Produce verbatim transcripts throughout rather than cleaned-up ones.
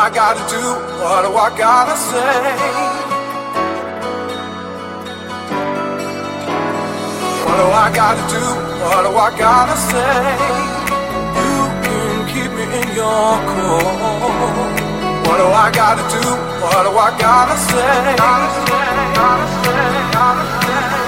I gotta do? What do I gotta say? What do I gotta do? What do I gotta say? You can keep me in your core. What do I gotta do? What do I gotta say? Gotta say, gotta say, gotta say.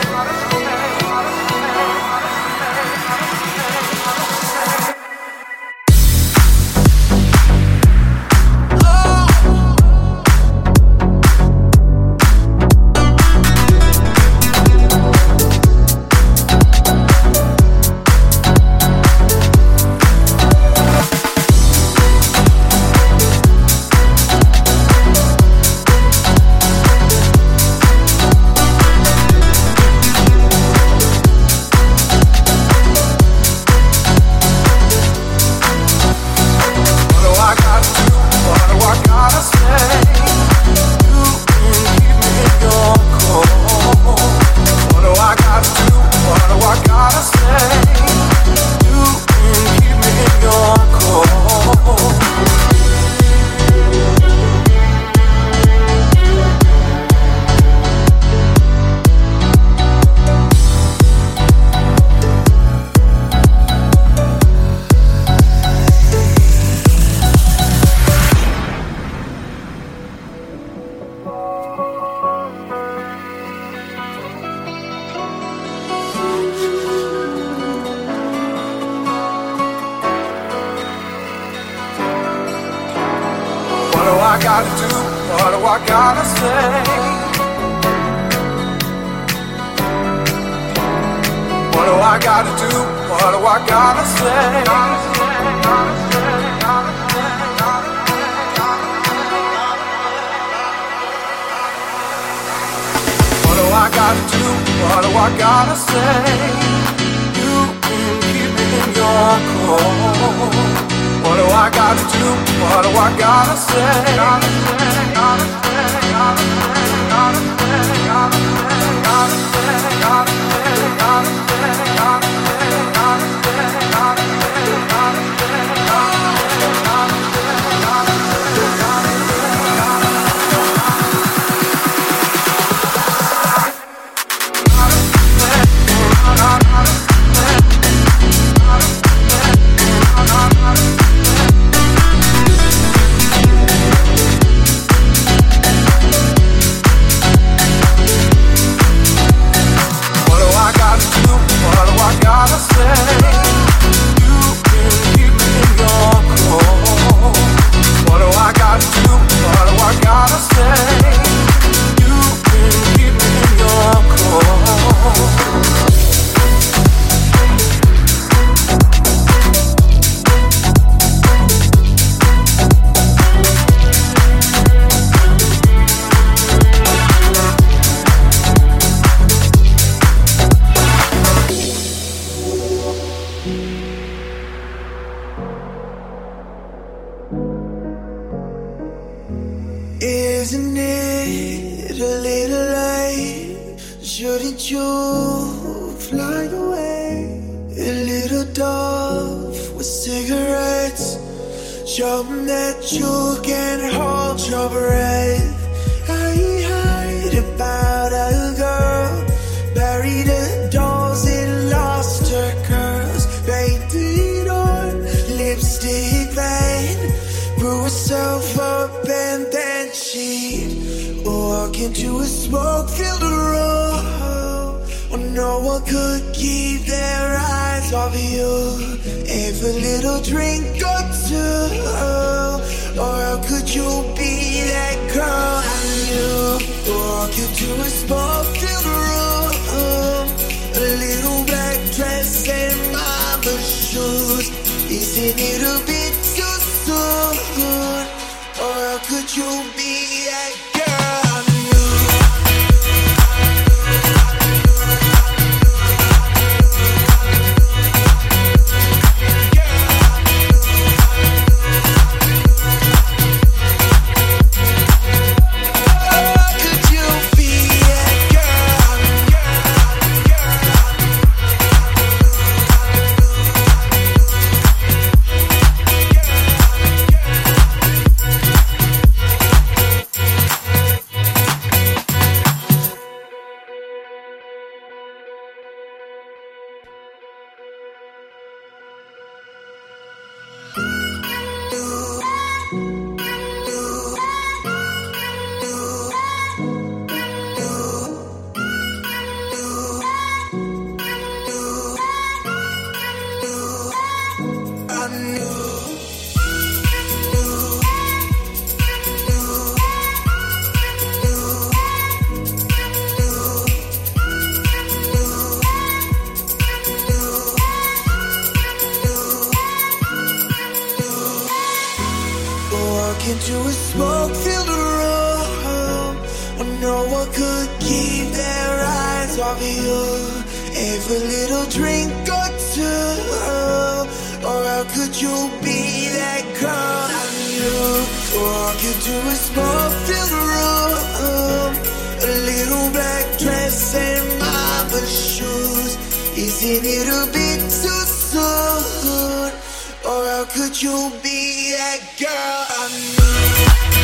of you. Every little drink or two. Or how could you be that girl I knew? Walk into a small filled room, a little black dress and marble shoes. Isn't it a bit too soon? Or how could you be that girl I knew?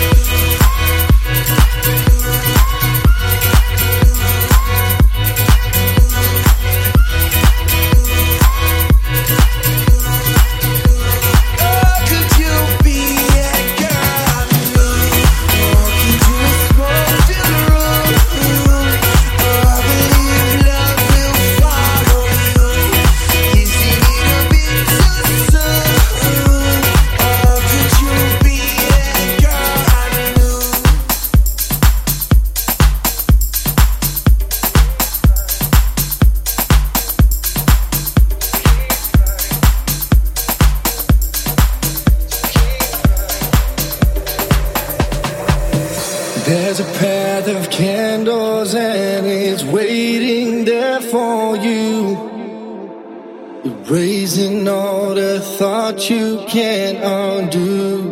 There's a path of candles and it's waiting there for you, erasing all the thoughts you can't undo.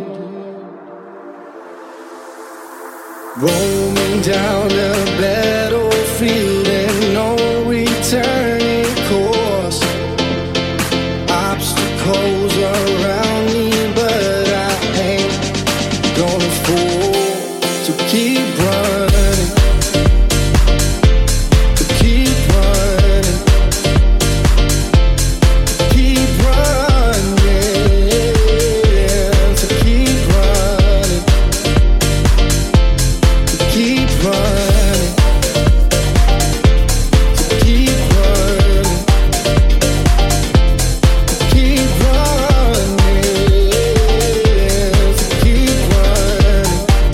Roaming down the battlefield and no returning course. Obstacles around me, but I ain't gonna fall. To keep running, to keep running, keep running, to keep running, to keep running, to keep running, to keep running, to keep running.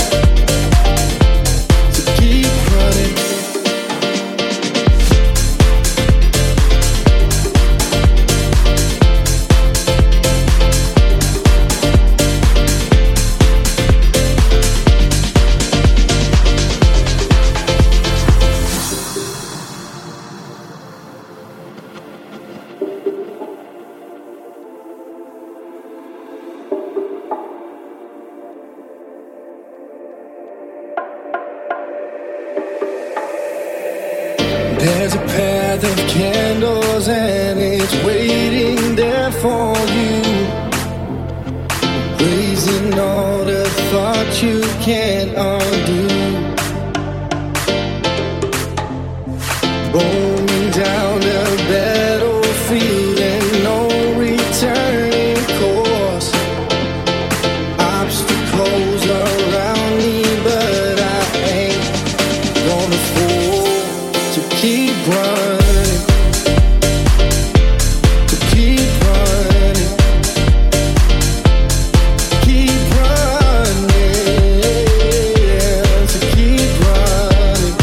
There's a path of candles and it's waiting there for you, raising all the thoughts you can't undo. Roaming down the battlefield and no returning course. Obstacles around me, but I ain't gonna fall. To keep running, to keep running, keep running, to keep running,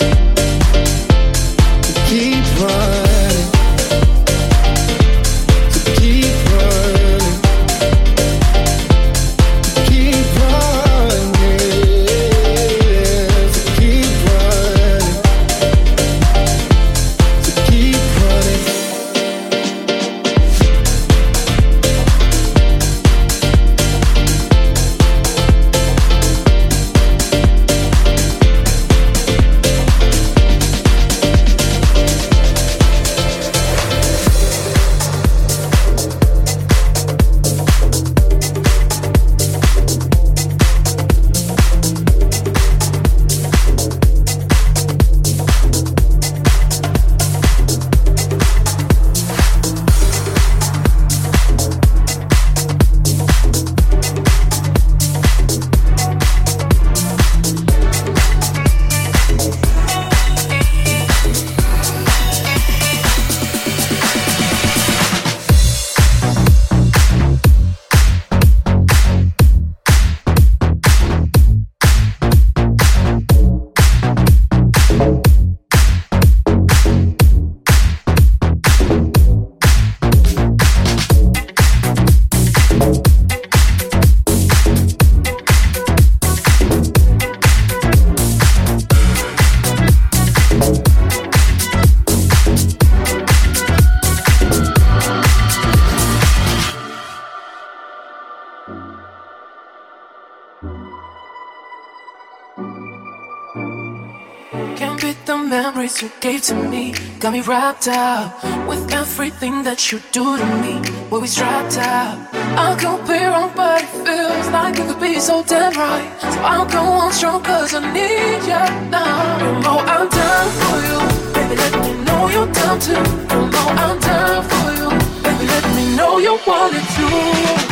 to keep running, to keep running, to keep running, to keep running. Keep running. memories you gave to me got me wrapped up with everything that you do to me. We'll be strapped up. I could be wrong, but it feels like it could be so damn right. So I'll go on strong, cause I need you now. You know I'm down for you. Baby, let me know you're down too. You know I'm down for you. Baby, let me know you want it too.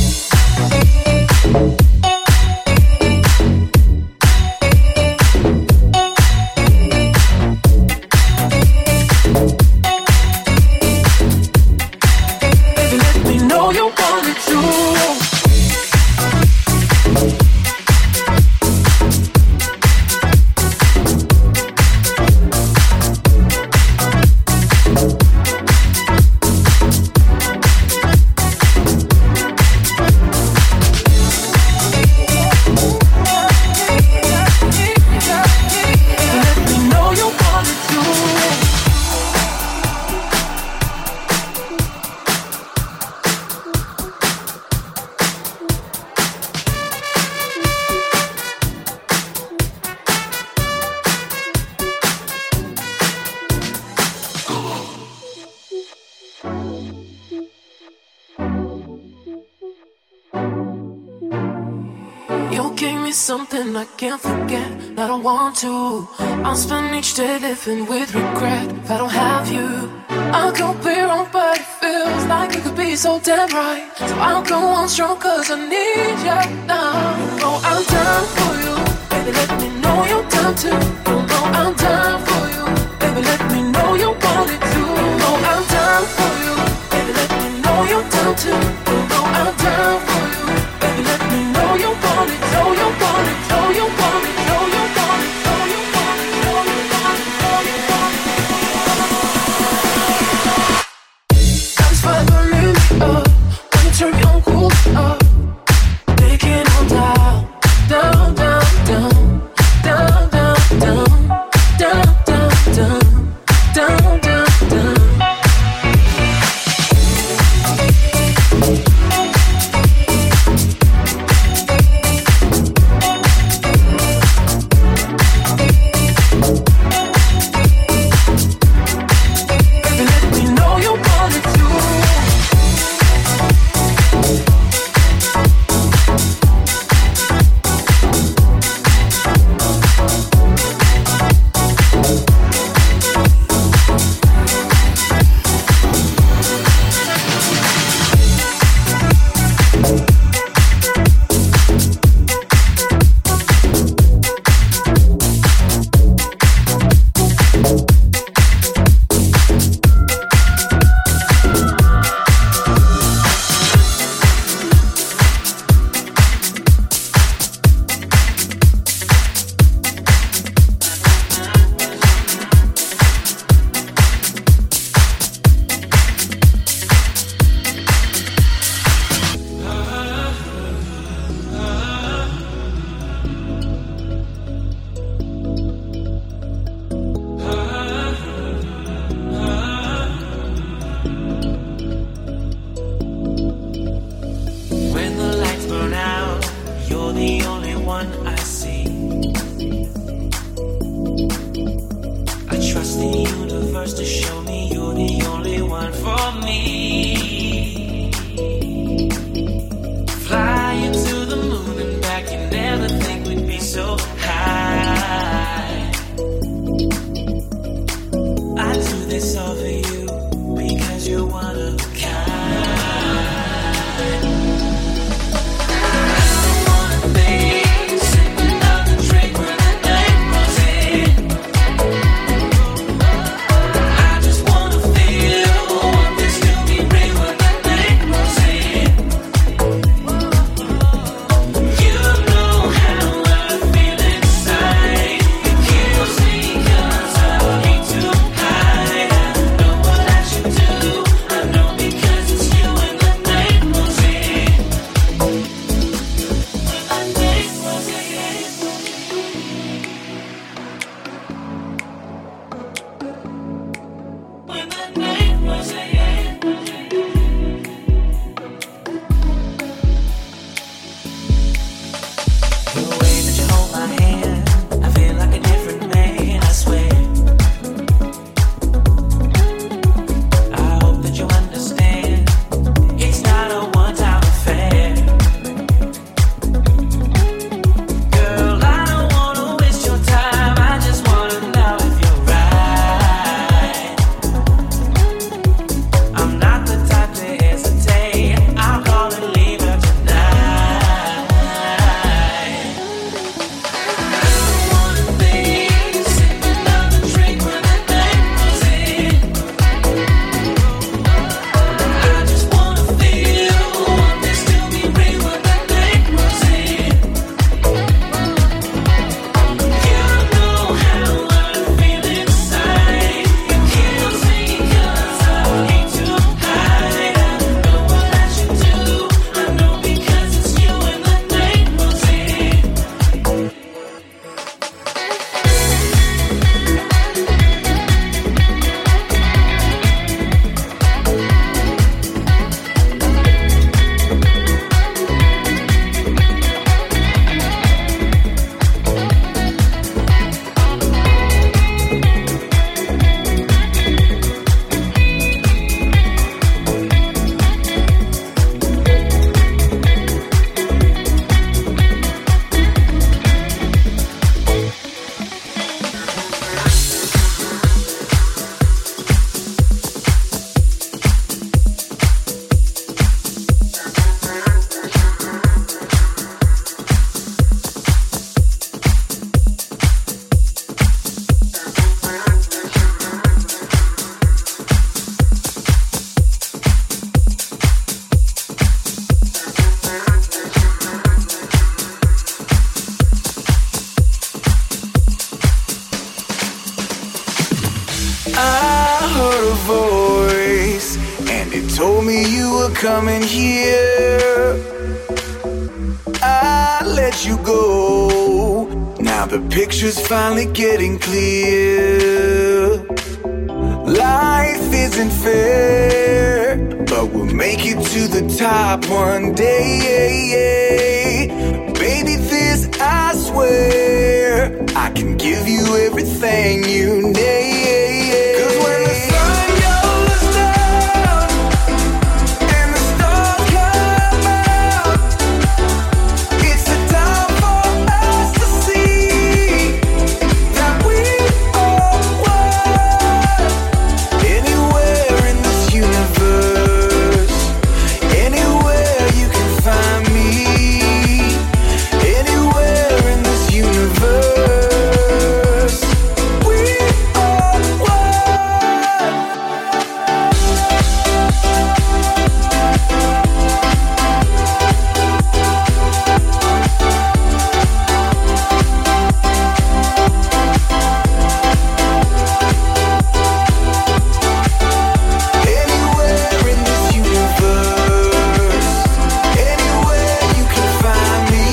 Something I can't forget, I don't want to. I'll spend each day living with regret if I don't have you. I could be wrong, but it feels like it could be so damn right. So I'll go on strong, cause I need you now. You know I'm down for you. Baby, let me know you're down too. You know I'm down for you. Baby, let me know you want it too. You know I'm down for you. Baby, let me know you're down too. You know I'm down for you. Baby, let me know you want it. Know you want it. Know you want it. Know you want it. Know you want it. Know you want it. Know you want it. Satisfied burning me up. When you turn me on cool up. Taking on down, down, down, down, down, down, down, down, down, down, down, down, down. What told me you were coming here, I let you go. Now the picture's finally getting clear. Life isn't fair, but we'll make it to the top one day. Baby, this I swear, I can give you everything you need. 'Cause when the sun goes down and the stars come out, it's the time for us to see that we are one. Anywhere in this universe, anywhere you can find me, anywhere in this universe, we are one. Anywhere in this universe, anywhere you can find me,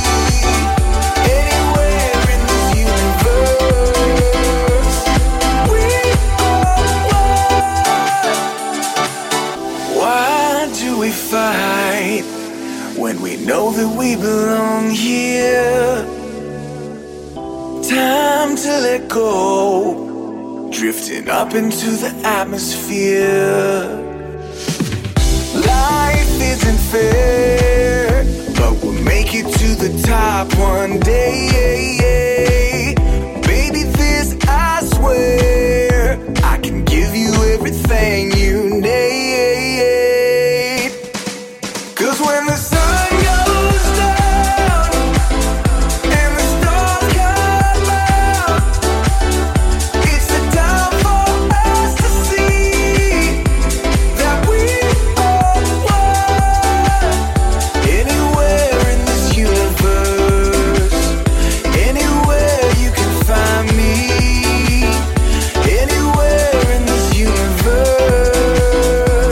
anywhere in this universe, we are one. Why do we fight when we know that we belong here? Time to let go, drifting up into the atmosphere. Life isn't fair, but we'll make it to the top one day. Baby, this I swear, I can give you everything you need. 'Cause when the sun goes down and the stars come out, it's the time for us to see that we are one. Anywhere in this universe, anywhere you can find me, anywhere in this universe,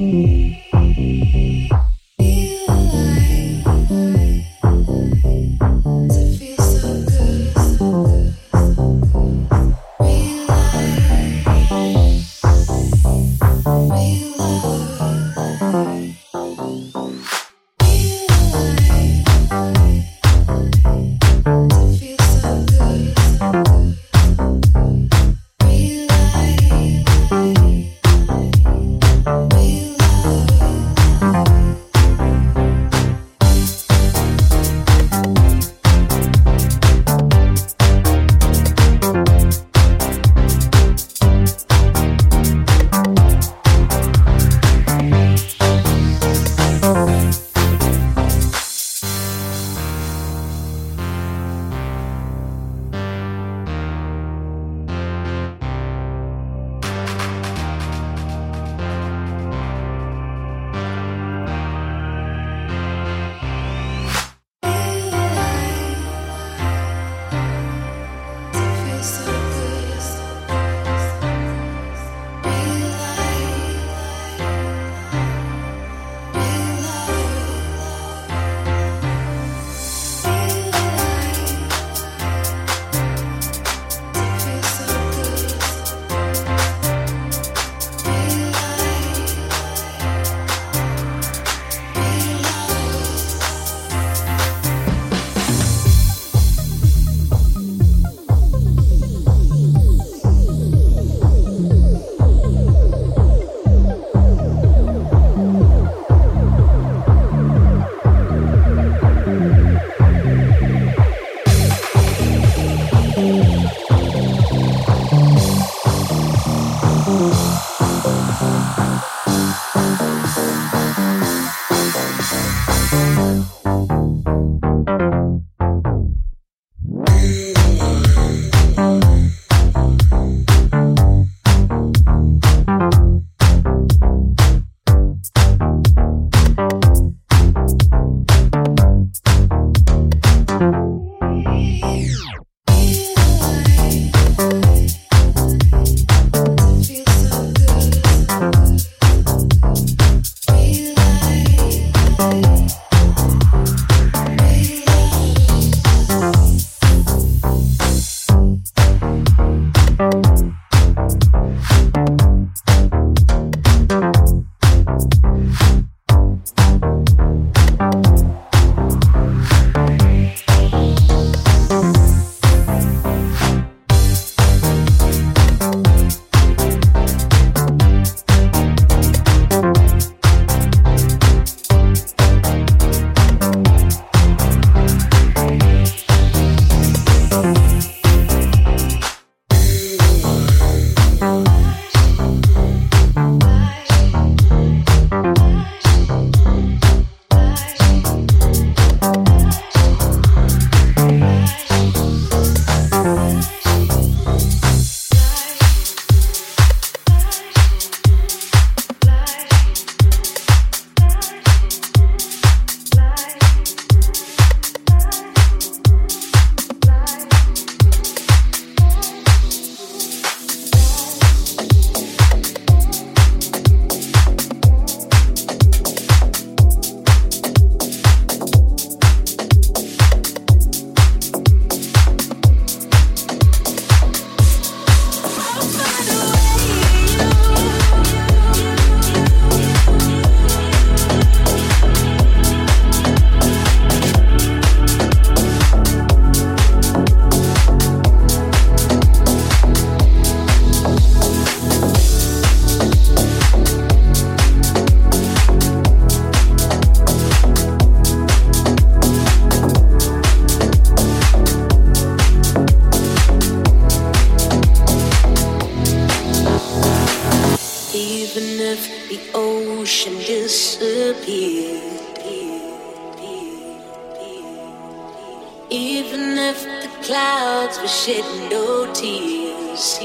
Even if the clouds were shedding no tears,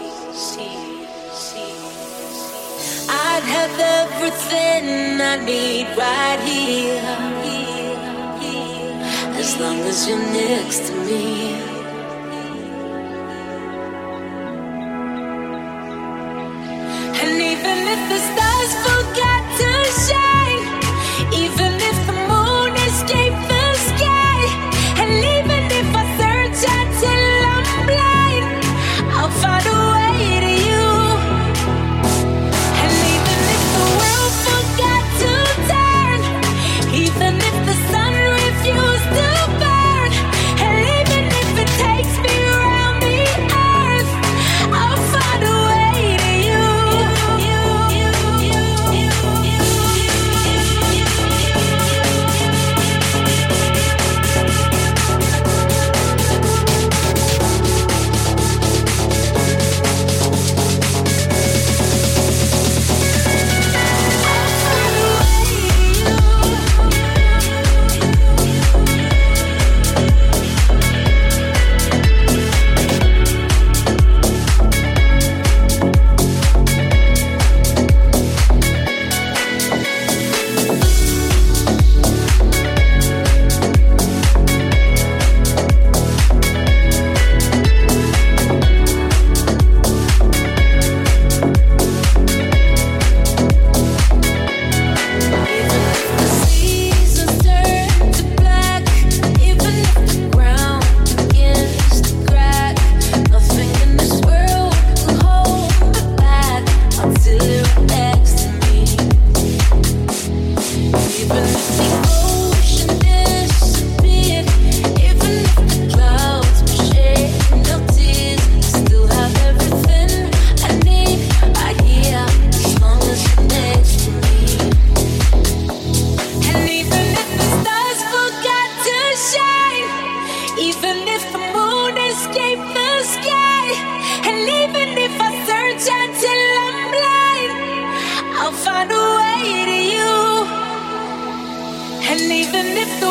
I'd have everything I need right here, as long as you're next to me. And even if the stars forget to the way to you. And even if the